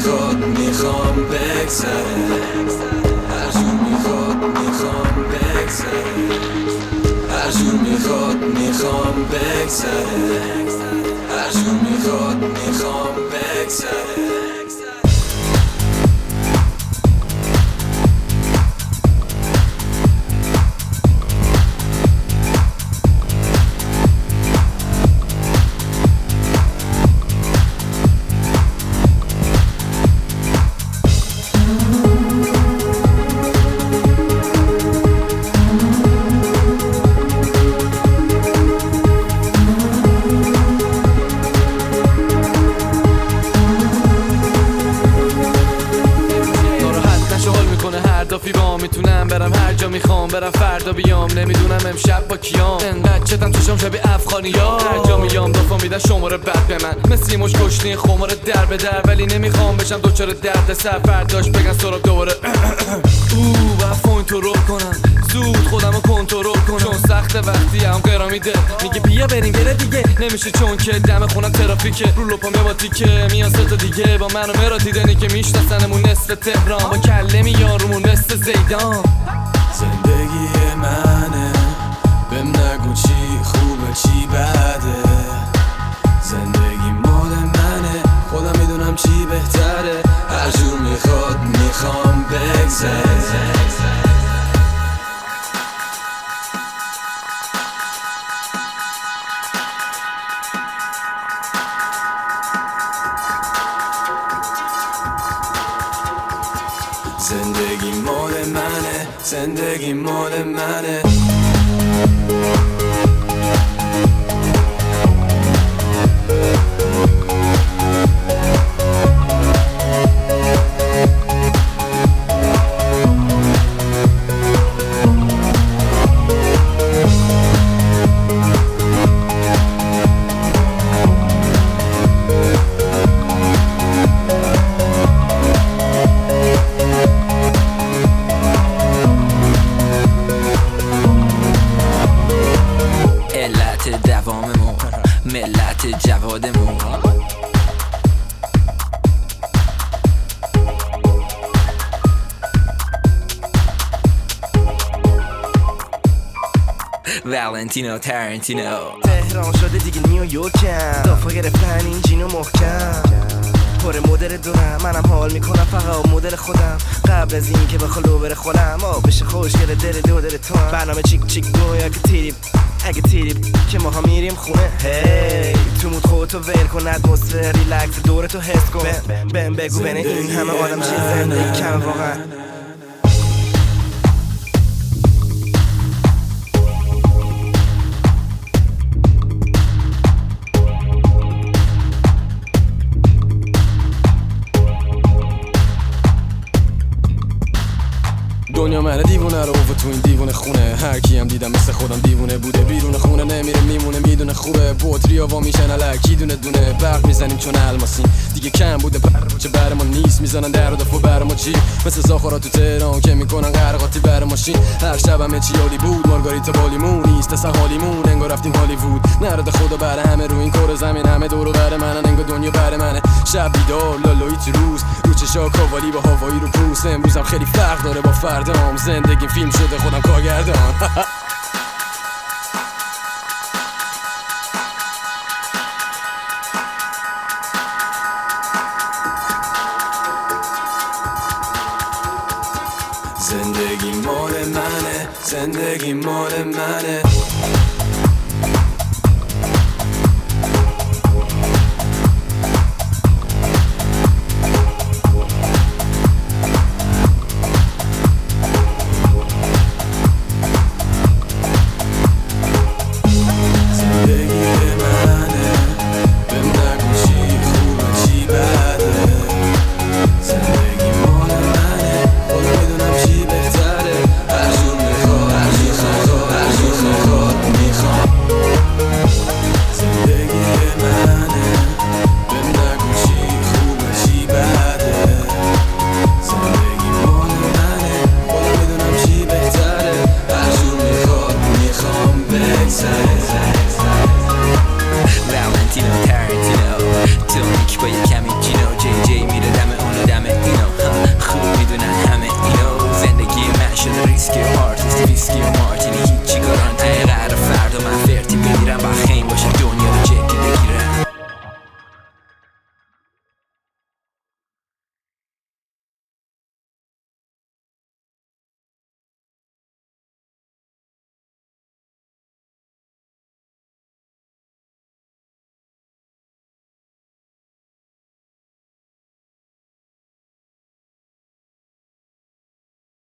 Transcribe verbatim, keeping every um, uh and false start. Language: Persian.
میخواد میخوام بگذره، هر جور میخواد میخوام بگذره، هر جور میخواد میخوام بگذره، هر جور میخواد میخوام بگذره. با میتونم برم هر جا میخوام برم، فردا بیام نمیدونم امشب با کیام. انقدر چتم چشم شبیه افغانیا، هر جا میام دفعه میدن شماره بد به من، مثل مش کشتی خمار در به در، ولی نمیخوام بشم دوچار درد سر، فرداش بگن سراب دوباره او باید کنترل کنم زود خودمو کنترل کنم، چون سخت وقتی هم قرار میده میگه بیا بریم بره دیگه، نمیشه چون که دم خونم ترافیکه، رو لپام با تیکه میان سه تا دیگه با من و مرا دیدنی که میشناسنمون نصف تهران، با کله میان رومون مثل زیدان. زندگی منه بهم نگو چی خوبه چی بده، زندگی مال منه خودم میدونم چی بهتره، هر جور میخواد میخوام بگذره. زندگی مال منه، زندگی مال منه. دواممون ملت جوادمون، والنتینو ترنتینو. تهران شده دیگه نیویورکم، دافا گرفتن این جینو محکم، پر مدل دونم منم حال میکنم فقط مدل خودم، قبل از این که بخوالو بره خودم آبش خوشگل دل دو دل تو هم. برنامه چیک چیک دو یا که تیریب اگه تیریب که ما ها میریم خونه، هی تو مود خودتو ول کن، اتمسفر ریلکس دورتو حس کن، بهم بگو بین این همه آدم چیه زندگی کم واقعا. دنیا منه دیوونه رو و تو این دیوونه خونه، هر کی هم دیدم مثل خودم دیوونه بوده، بیرون خونه نمیره میمونه میدونه خوبه، بطریا وا میشن الکی دونه دونه، برق میزنیم چون الماسیم دیگه کم بوده، چه بر ما نیست میزنن در و دفعه بر ما چی، مثل زاخارا تو تهران که میکنن غرقاتی بر ماشین، هر شب همه چی عالی بود، مارگاریتا بالیمون نیست اصلا حالیمون، انگار رفتیم هالیوود، نرد خدا بر همه رو این کره زمین، همه دور و بر منن انگار دنیا بر منه، شب بیدار لالایی تو روز رو چشا کاوالی با هوایی رو پوست، امروزم خیلی فرق داره با فردام، زندگی فیلم شده خودم کارگردان. زندگی مال منه، زندگی مال منه.